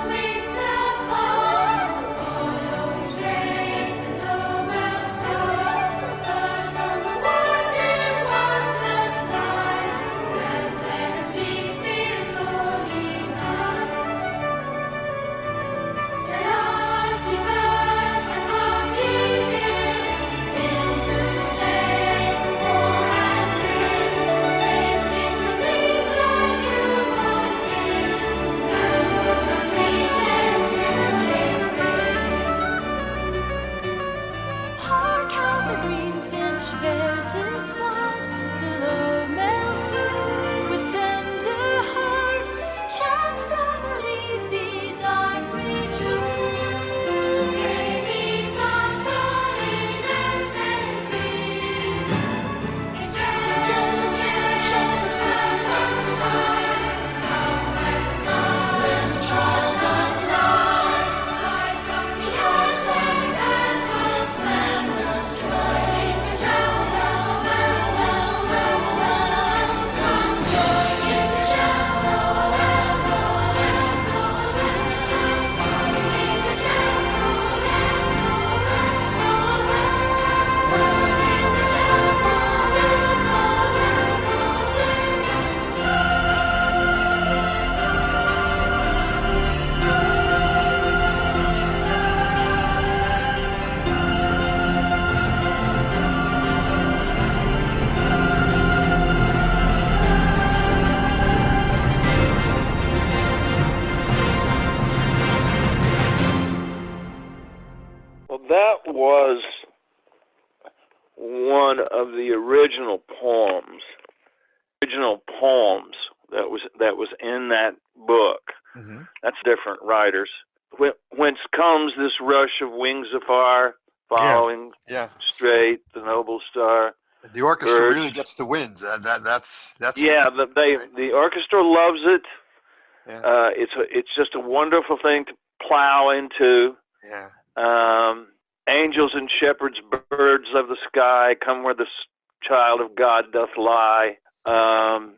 was one of the original poems, original poems that was that was in that book. Mm-hmm. That's different writers. Wh- Whence comes this rush of wings afar, following Yeah. straight the noble star. The orchestra Birds. really gets the wins. That, that that's that's Yeah, the, they right? the orchestra loves it. Yeah. Uh, it's a, it's just a wonderful thing to plow into. Yeah. Um, angels and shepherds, birds of the sky, come where the s- child of God doth lie. Um,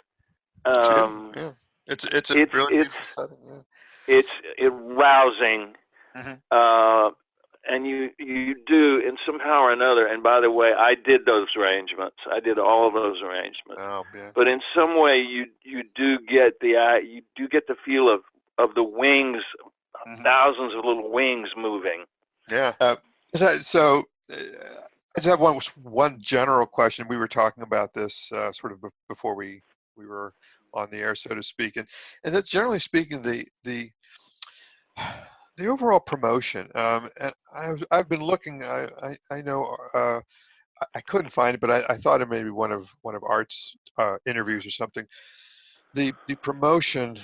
um, yeah. It's it's a it's- really it's- beautiful setting. Yeah. it's it rousing, Mhm. uh, and you you do in somehow or another. And by the way, I did those arrangements. I did all of those arrangements. Oh man. But in some way, you you do get the uh, you do get the feel of of the wings, Mhm. thousands of little wings moving. Yeah. Uh, so so, uh, I just have one one general question. We were talking about this uh, sort of be- before we we were on the air, so to speak, and and that generally speaking, the the the overall promotion. Um, and I've I've been looking. I I, I know. Uh, I- I couldn't find it, but I, I thought it may be one of one of Art's uh, interviews or something. The the promotion,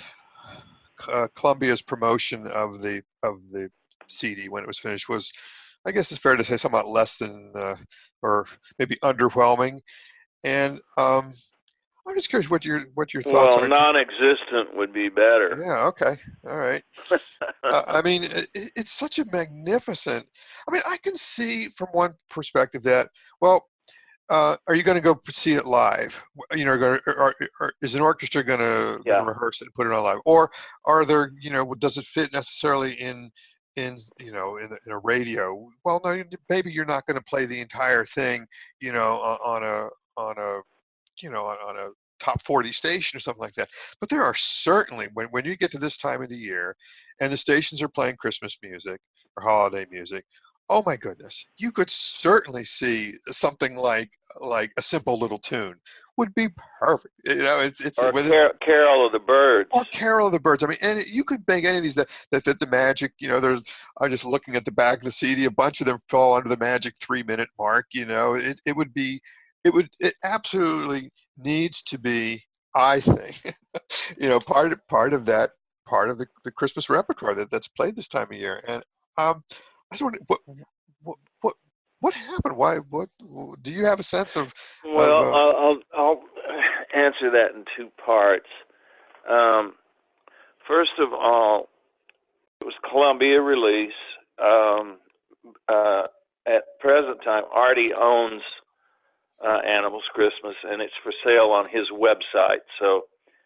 uh, Columbia's promotion of the of the C D when it was finished was, I guess it's fair to say, somewhat less than uh, or maybe underwhelming. And um, I'm just curious what your what your thoughts Well, are. non-existent would be better. Yeah. Okay. All right. Uh, I mean, it, it's such a magnificent. I mean, I can see from one perspective that, well, uh, are you going to go see it live? You know, going or, or, or is an orchestra going to Yeah. rehearse it and put it on live, or are there, you know, does it fit necessarily in, in you know, in, in a radio? Well, no, you- maybe you're not going to play the entire thing, you know, on, on a on a, you know, on, on a top forty station or something like that. But there are certainly, when, when you get to this time of the year and the stations are playing Christmas music or holiday music, oh my goodness, you could certainly see something like like a simple little tune would be perfect. You know, it's it's Or with Car- Carol of the Birds. or Carol of the Birds. I mean, and you could make any of these that, that fit the magic. You know, there's, I'm just looking at the back of the C D. A bunch of them fall under the magic three minute mark. You know, it, it would be, it would, it absolutely needs to be, I think, you know, part of, part of that, part of the, the Christmas repertoire that, that's played this time of year. And um, I just wonder, what, what, what, what happened? Why, what, do you have a sense of, Well, of, uh, I'll, I'll I'll answer that in two parts. Um, first of all, it was Columbia release. Um, uh, at present time, Artie owns uh, Animals Christmas, and it's for sale on his website. So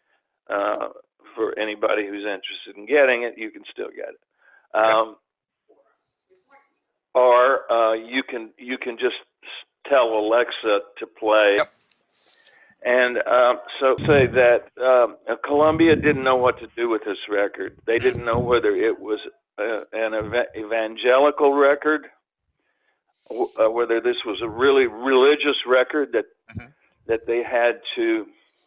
uh, for anybody who's interested in getting it, you can still get it. Um, or uh, you can you can just tell Alexa to play. Yep. And um, so say that um, Columbia didn't know what to do with this record. They didn't know whether it was uh, an ev- evangelical record, w- uh, whether this was a really religious record that Mhm. that they had to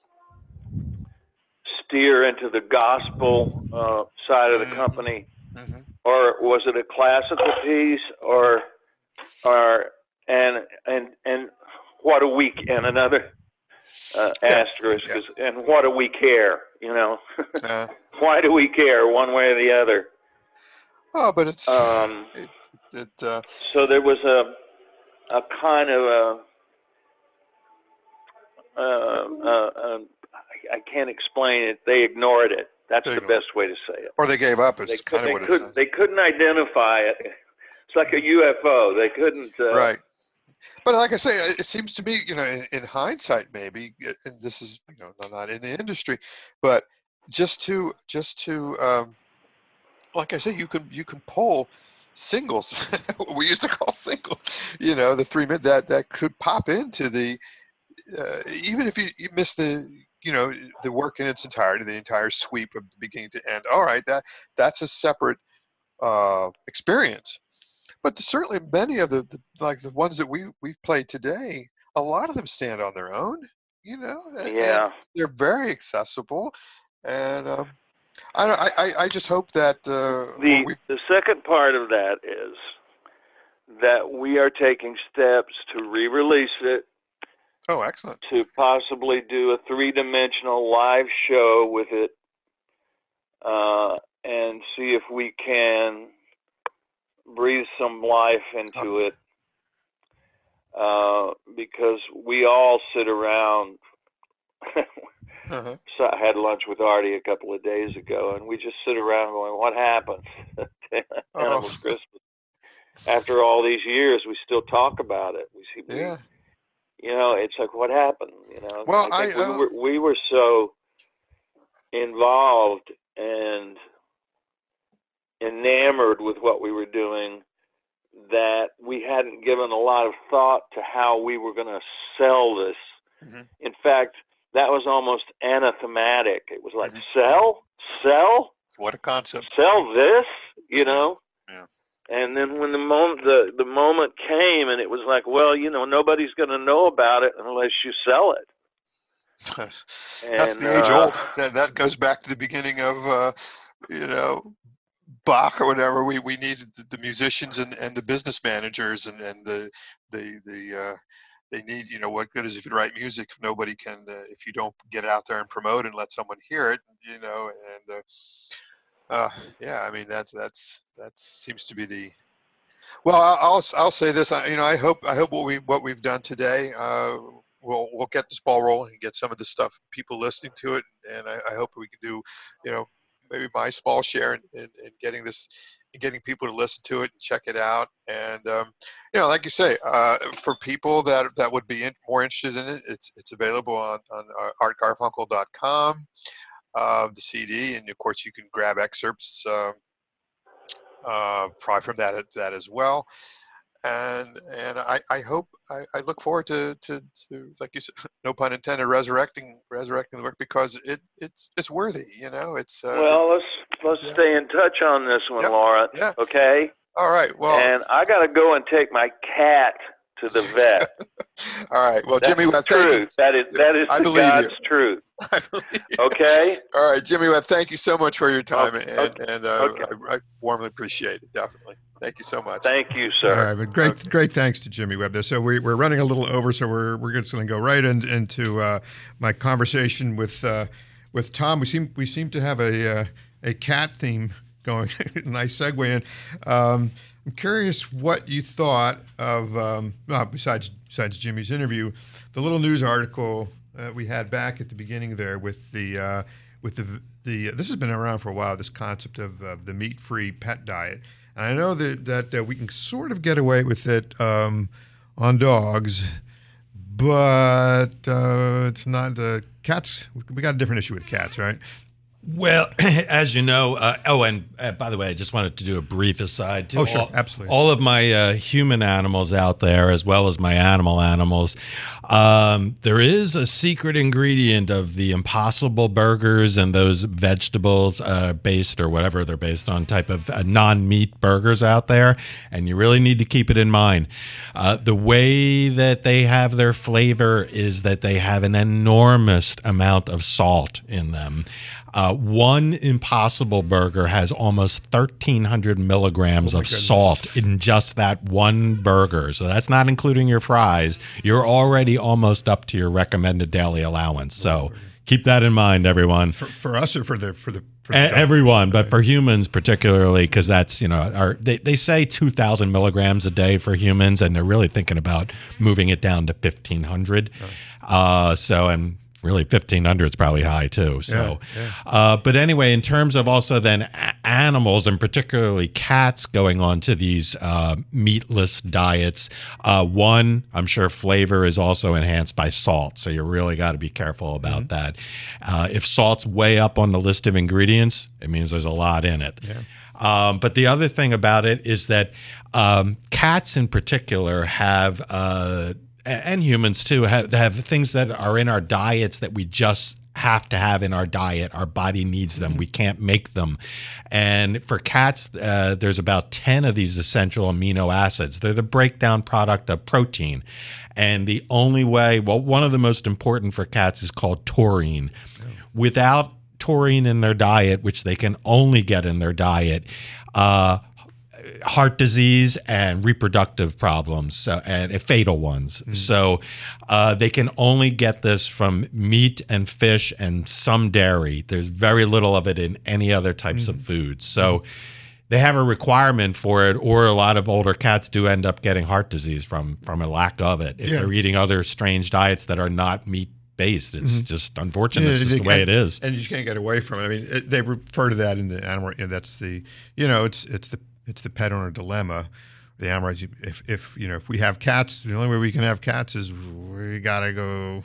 steer into the gospel uh, side of the Mhm. company, mhm. or was it a classical piece, or or and and and what a week and another uh, Yeah, asterisk yeah. is, and what do we care? You know, Uh, why do we care one way or the other? oh, but it's, Um, it, it, uh, so there was a a kind of a uh, uh, uh, I, I can't explain it. They ignored it. That's They the ignored best way to say it. or they gave up. They, It's could, kind of they what it couldn't. says. They couldn't identify it. It's like a U F O. They couldn't. Uh, Right. But like I say, it seems to me, you know, in, in hindsight, maybe, and this is, you know, not, not in the industry, but just to, just to, um, like I say, you can, you can pull singles, what we used to call singles, you know, the three minute that, that could pop into the, uh, even if you, you miss the, you know, the work in its entirety, the entire sweep of beginning to end. All right, that, that's a separate uh, experience. But certainly many of the, the like the ones that we we've played today, a lot of them stand on their own. You know, and Yeah. they're very accessible, and um, I don't. I, I I just hope that uh, The we, the second part of that is that we are taking steps to re-release it, Oh, excellent. to possibly do a three-dimensional live show with it, uh, and see if we can breathe some life into it. Uh, because we all sit around. Uh-huh. So I had lunch with Artie a couple of days ago, and we just sit around going, "What happened to Animals Oh. Christmas?" After all these years, we still talk about it. We see, we, Yeah. you know, it's like, what happened? You know, Well, I think I, we uh, were we were so involved and enamored with what we were doing that we hadn't given a lot of thought to how we were going to sell this. Mhm. In fact, that was almost anathematic. It was like, Mhm. sell, sell, What a concept. sell this, you know. Yeah. And then when the moment the the moment came, and it was like, well, you know, nobody's going to know about it unless you sell it. That's And, the age uh, old. That that goes back to the beginning of uh, you know, Bach or whatever. We we needed the, the musicians and, and the business managers and, and the the the uh, they need, you know, what good is if you write music if nobody can uh, if you don't get out there and promote and let someone hear it, you know. And uh, uh, yeah, I mean that's that's that seems to be the well. I'll I'll, I'll say this. I, you know, I hope I hope what we what we've done today. Uh, We'll, we'll get this ball rolling and get some of this stuff, people listening to it. And I, I hope we can do, you know, maybe my small share in, in, in getting this, in getting people to listen to it and check it out. And, um, you know, like you say, uh, for people that that would be in, more interested in it, it's it's available on, on uh, art garfunkel dot com, uh, the C D. And of course you can grab excerpts uh, uh, probably from that, that as well. And and I, I hope I, I look forward to, to, to like you said, no pun intended, resurrecting resurrecting the work because it it's it's worthy, you know. It's uh, Well, let's let's yeah. stay in touch on this one, Yep. Laura. Yeah. Okay. all right. Well, And I got to go and take my cat to the vet. all right. Well, That's Jimmy Webb, the thank you. truth. That is that is I the believe you. God's truth. I believe you. Okay. All right, Jimmy Webb, thank you so much for your time, Okay. and and uh, Okay. I, I warmly appreciate it. Definitely. Thank you so much. Thank you, All sir. right, but great, great thanks to Jimmy Webb there. So we, we're running a little over, so we're we're just going to go right in, into uh, my conversation with uh, with Tom. We seem we seem to have a uh, a cat theme going. Nice segue in. Um, I'm curious what you thought of um, well, besides besides Jimmy's interview, the little news article uh, we had back at the beginning there with the uh, with the the this has been around for a while. This concept of uh, the meat-free pet diet. And I know that that uh, we can sort of get away with it um, on dogs, but uh, it's not uh, cats. We got a different issue with cats, right? Well, as you know, uh, oh, and uh, by the way, I just wanted to do a brief aside to Oh, sure, all, absolutely. all of my uh, human animals out there, as well as my animal animals. Um, there is a secret ingredient of the Impossible burgers and those vegetables uh, based or whatever they're based on type of uh, non-meat burgers out there, and you really need to keep it in mind. Uh, the way that they have their flavor is that they have an enormous amount of salt in them. Uh, one Impossible burger has almost thirteen hundred milligrams Oh, my of goodness. salt in just that one burger. So that's not including your fries. You're already almost up to your recommended daily allowance. So keep that in mind, everyone. For, for us or for the for the for E- the dog? Everyone, but for humans particularly, because that's, you know, our, they, they say two thousand milligrams a day for humans, and they're really thinking about moving it down to fifteen hundred. Uh, so, and really fifteen hundred is probably high too. So, Yeah, yeah. Uh, but anyway, in terms of also then a- animals and particularly cats going on to these uh, meatless diets, uh, one, I'm sure flavor is also enhanced by salt. So you really got to be careful about that. Uh, if salt's way up on the list of ingredients, it means there's a lot in it. Um, but the other thing about it is that um, cats in particular have uh, and humans too have, have things that are in our diets that we just have to have in our diet. Our body needs them. We can't make them. And for cats, uh, there's about ten of these essential amino acids. They're the breakdown product of protein. And the only way, well, one of the most important for cats is called taurine. Without taurine in their diet, which they can only get in their diet, uh, heart disease and reproductive problems, uh, and uh, fatal ones. Mm. So uh, they can only get this from meat and fish and some dairy. There's very little of it in any other types mm. of foods. So mm. they have a requirement for it, or a lot of older cats do end up getting heart disease from from a lack of it. If yeah. they're eating other strange diets that are not meat based, it's mm-hmm. just unfortunate. Yeah, it's just the way it is, and you just can't get away from it. I mean, it, they refer to that in the animal. You know, that's the you know, it's it's the it's the pet owner dilemma. The animal, if if you know, if we have cats, the only way we can have cats is we gotta go.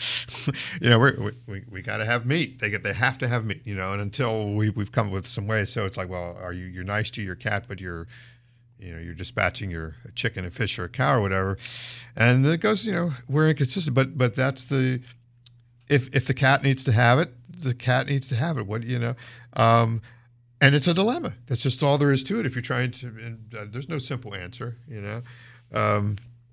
you know, we're, we we got to have meat. They get they have to have meat. You know, and until we we've come up with some ways. So it's like, well, are you you're nice to your cat, but you're you know, you're dispatching your chicken, a fish, or a cow, or whatever, and it goes. You know, we're inconsistent, but but that's the if if the cat needs to have it, the cat needs to have it. What you know, um, and it's a dilemma. That's just all there is to it. If you're trying to, and, uh, there's no simple answer. You know, um,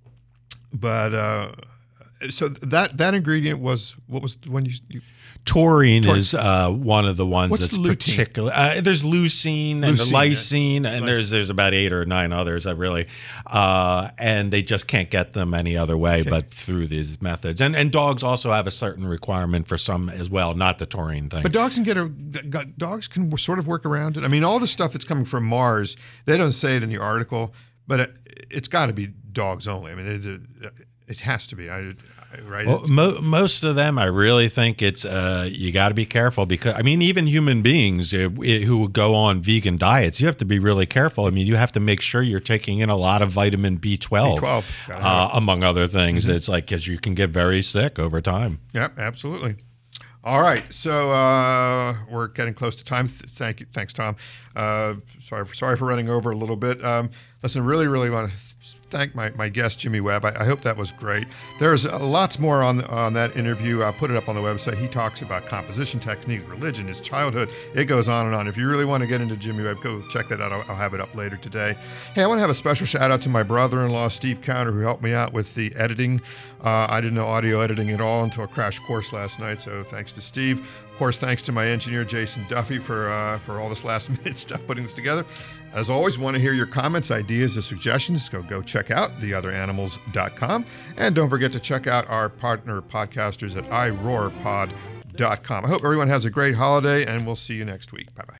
but uh, so that that ingredient was what was the one you. you Taurine, Taurine is uh, one of the ones What's that's lutein? particular. Uh, there's leucine and Leucine, the lysine, yeah. and Lysine. there's there's about eight or nine others that really, uh, and they just can't get them any other way Okay. but through these methods. And and dogs also have a certain requirement for some as well, not the taurine thing. But dogs can get a dogs can sort of work around it. I mean, all the stuff that's coming from Mars, they don't say it in the article, but it, it's got to be dogs only. I mean, it, it has to be. I, Right. Well, mo- most of them, I really think it's uh, you got to be careful because I mean, even human beings uh, who go on vegan diets, you have to be really careful. I mean, you have to make sure you're taking in a lot of vitamin B twelve, B twelve uh, among other things. Mm-hmm. It's like because you can get very sick over time. Yeah, absolutely. All right, so uh, we're getting close to time. Th- Thank you, thanks, Tom. Uh, sorry, for, sorry for running over a little bit. Um, listen, really, really want to thank my, my guest Jimmy Webb. I, I hope that was great. There's uh, lots more on on that interview. I'll put it up on the website. He talks about composition techniques, religion, his childhood. It goes on and on. If you really want to get into Jimmy Webb, go check that out. I'll, I'll have it up later today. Hey, I want to have a special shout out to my brother-in-law Steve Counter, who helped me out with the editing. Uh, I didn't know audio editing at all until a crash course last night. So thanks to Steve. Of course, thanks to my engineer, Jason Duffy, for uh, for all this last-minute stuff, putting this together. As always, want to hear your comments, ideas, or suggestions, go go check out the other animals dot com. And don't forget to check out our partner podcasters at i roar pod dot com. I hope everyone has a great holiday, and we'll see you next week. Bye-bye.